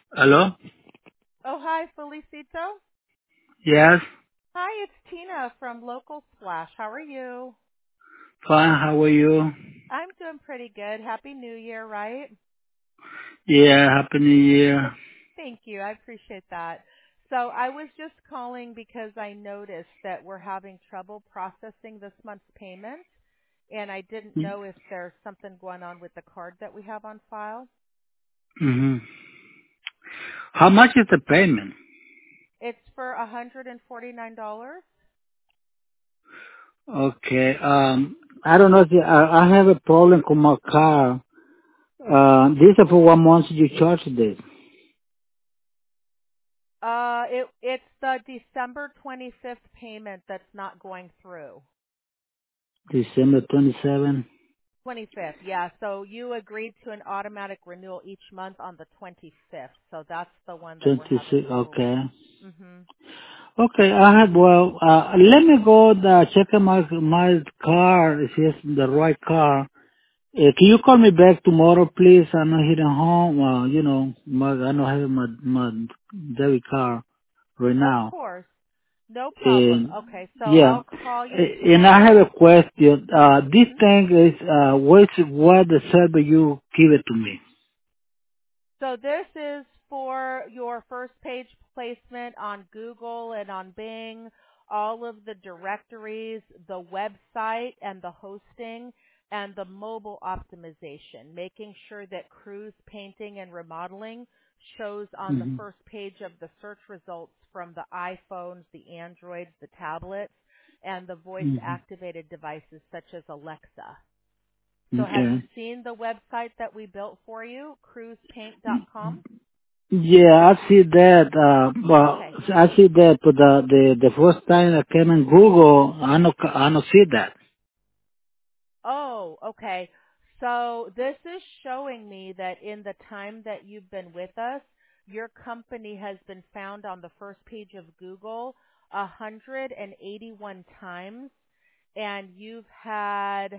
Hello? Oh, hi, Felicito. Yes. Hi, it's Tina from Local Splash. How are you? Fine. How are you? I'm doing pretty good. Happy New Year, right? Yeah. Happy New Year. Thank you. I appreciate that. So I was just calling because I noticed that we're having trouble processing this month's payment, and I didn't know if there's something going on with the card that we have on file. Mm-hmm. How much is the payment? It's for $149. Okay. I don't know if I have a problem with my car. This is for 1 month you charge this. It's the December 25th payment that's not going through. December 27, 25th, yeah. So you agreed to an automatic renewal each month on the 25th. So that's the one that we're having 26. trouble with. Okay. Mhm. Okay. I have, well, let me go check out my car if it's the right car. Can you call me back tomorrow, please? I'm not here at home. I don't have my debit card right Of now. course. No problem. And Okay, so yeah, I'll call you and I have tomorrow. a question. This Mhm. thing is what the server you give it to me. So this is for your first page placement on Google and on Bing, all of the directories, the website and the hosting, and the mobile optimization, making sure that cruise painting and remodeling shows on the Hmm. first page of the search results from the iPhones, the Androids, the tablets, and the voice Hmm. activated devices such as Alexa. So have you Okay. seen the website that we built for you, cruisepaint.com? Yeah, I see that. But Okay. I see that, but the first time I came in Google, I don't see that. Oh, okay. So this is showing me that in the time that you've been with us, your company has been found on the first page of Google 181 times, and you've had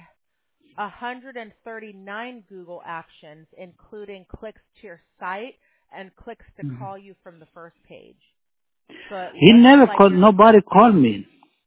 139 Google actions, including clicks to your site and clicks to Mhm. call you from the first page. So it He looks never like called. you're Nobody called me.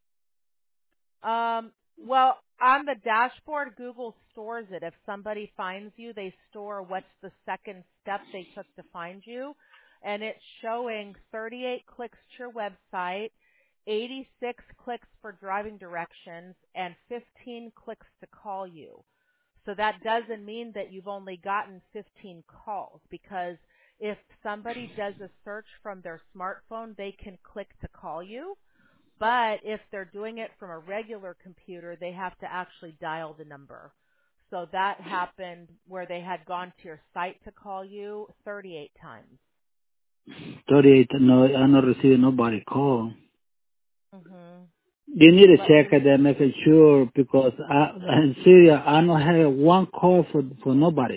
well, on the dashboard, Google stores it. If somebody finds you, they store what's the second step they took to find you. And it's showing 38 clicks to your website, 86 clicks for driving directions, and 15 clicks to call you. So that doesn't mean that you've only gotten 15 calls, because if somebody does a search from their smartphone, they can click to call you. But if they're doing it from a regular computer, they have to actually dial the number. So that happened where they had gone to your site to call you 38 times. 38. No, I not receiving nobody call. Mhm. They need to Let check me it and make it sure because in Syria I don't have one call for nobody.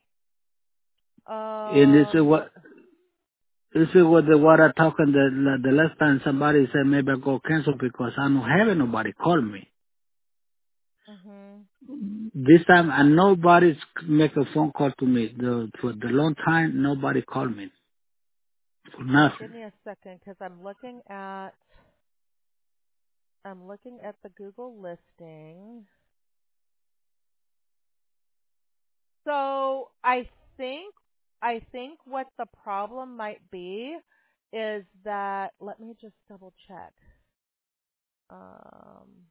And this is let, what I talking the last time somebody said maybe I go cancel because I don't have nobody call me. mhm. This time nobody's make a phone call to me. For the long time nobody called me for Give nothing. me a second, cuz I'm looking at the Google listing. So, I think what the problem might be is that, let me just double check. Um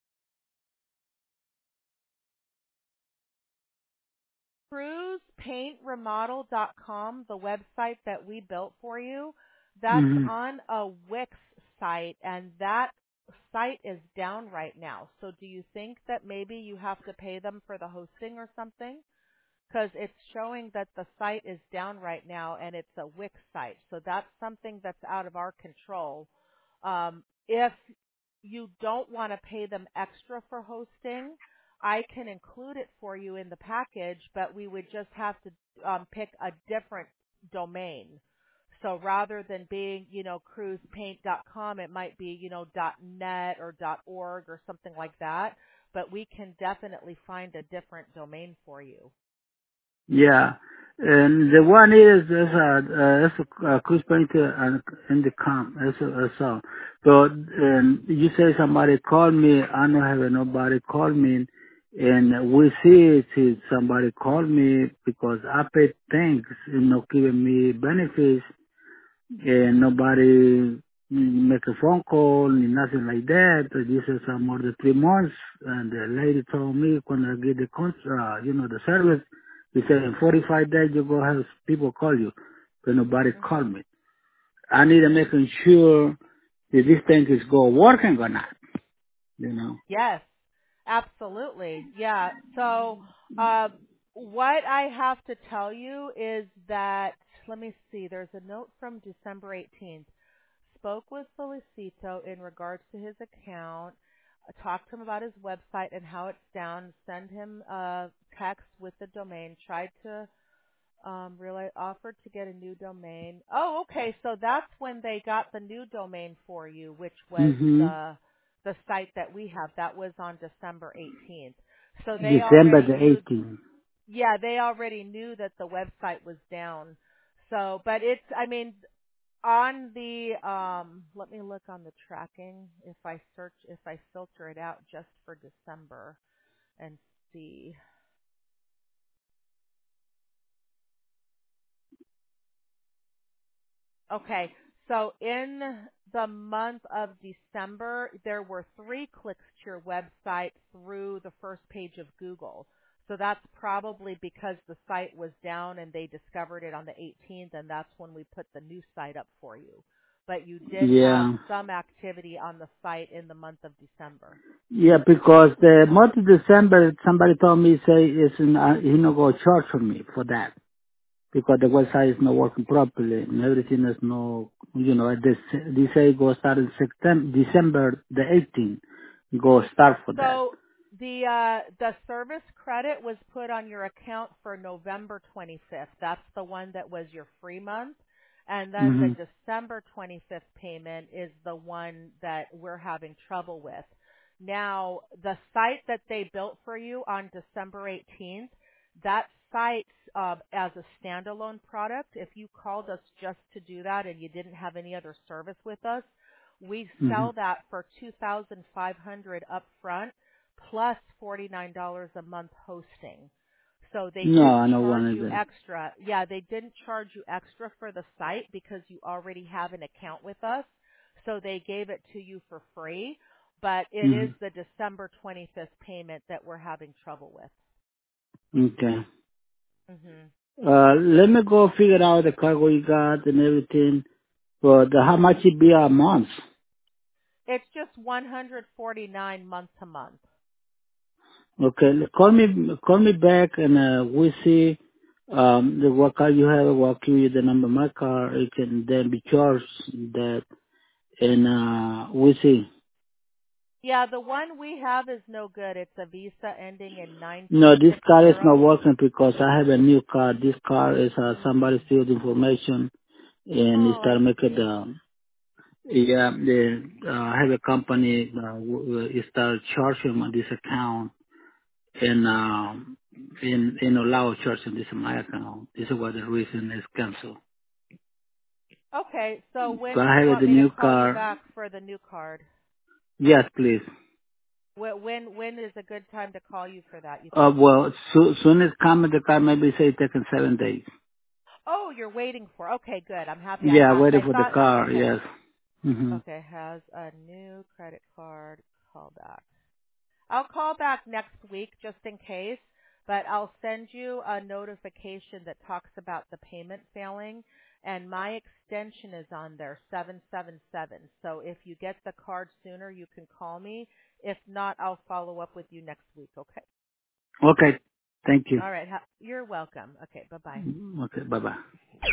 CruisePaintRemodel.com, the website that we built for you, that's Hmm. on a Wix site, and that site is down right now. So do you think that maybe you have to pay them for the hosting or something? Because it's showing that the site is down right now, and it's a Wix site. So that's something that's out of our control. If you don't want to pay them extra for hosting, I can include it for you in the package, but we would just have to pick a different domain. So rather than being, cruisepaint.com, it might be, .net or .org or something like that. But we can definitely find a different domain for you. Yeah. And the one is a cruise painter and in the camp. That's all. So you say somebody called me. I don't have nobody call me, and we see it. Somebody called me because I paid thanks, giving me benefits, and nobody make a phone call, nothing like that. This is more than 3 months, and the lady told me when I get the the service, he said in 45 days you go have people call you, but nobody called Mhm. me. I need to make sure that this thing is go working or not, you know. Yes, absolutely. Yeah. So, what I have to tell you is that, let me see, there's a note from December 18th. Spoke with Felicito in regards to his account, talked to him about his website and how it's down, send him a text with the domain, tried to really offered to get a new domain. Oh, okay. So that's when they got the new domain for you, which was hmm the site that we have. That was on December 18th. So they December already the knew. 18th. Yeah, they already knew that the website was down. So, but it's. I mean, on the. Let me look on the tracking. If I filter it out just for December and see. Okay. So in the month of December, there were 3 clicks to your website through the first page of Google. So that's probably because the site was down and they discovered it on the 18th, and that's when we put the new site up for you. But you did have Yeah. some activity on the site in the month of December. Yeah, because the month of December, somebody told me, say, he no go charge for me for that. Because the website is not working properly and everything is no, this say go start in December the 18th, go start for that. So the service credit was put on your account for November 25th. That's the one that was your free month. And then the hmm December 25th payment is the one that we're having trouble with. Now, the site that they built for you on December 18th, that site as a standalone product, if you called us just to do that and you didn't have any other service with us, we hmm sell that for $2,500 up front plus $49 a month hosting. So they No, didn't I don't charge want you it. extra. Yeah, they didn't charge you extra for the site because you already have an account with us. So they gave it to you for free, but it is Mm-hmm. the December 25th payment that we're having trouble with. Okay. Mhm. Let me go figure out the cargo you got and everything. But how much it be a month? It's just 149 month to month. Okay, call me back and we see what car you have, what give you the number of my car, it can then be charged that and we see. Yeah, the one we have is no good. It's a Visa ending in No, this car is 9260. not working because I have a new car. This car is somebody steal the information and it Oh, start I making see. the I have a company it start charging on this account and allow charging this in my account. This is what the reason is cancelled. Okay, so So when do I you have want the me to new call you car. back for the new card? Yes, please. When is a good time to call you for that, you think? Well, soon as come the car maybe say taking 7 days. Oh, you're waiting for. Okay, good. I'm happy I Yeah, asked. waiting I for the thought, car. okay. Yes. Mhm. Okay, has a new credit card call back. I'll call back next week just in case, but I'll send you a notification that talks about the payment failing, and my extension is on there, 777. So if you get the card sooner, you can call me. If not, I'll follow up with you next week, okay? Okay. Thank you. All right. You're welcome. Okay, bye-bye. Okay. Bye bye.